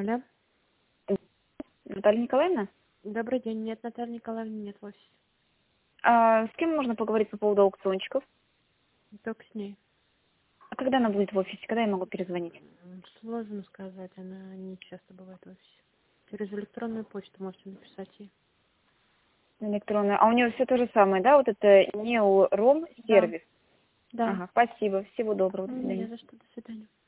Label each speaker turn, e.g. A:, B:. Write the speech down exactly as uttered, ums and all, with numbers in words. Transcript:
A: Алло.
B: Наталья Николаевна?
A: Добрый день. Нет, Натальи Николаевны нет в офисе.
B: А с кем можно поговорить по поводу аукциончиков?
A: Только с ней.
B: А когда она будет в офисе? Когда я могу перезвонить?
A: М, Сложно сказать, она не часто бывает в офисе. Через электронную почту можете написать ей.
B: Электронную. А у нее все то же самое, да? Вот это неором
A: Да,
B: сервис.
A: да.
B: Ага, спасибо. Всего доброго. До
A: Не
B: свидания.
A: за что. До свидания.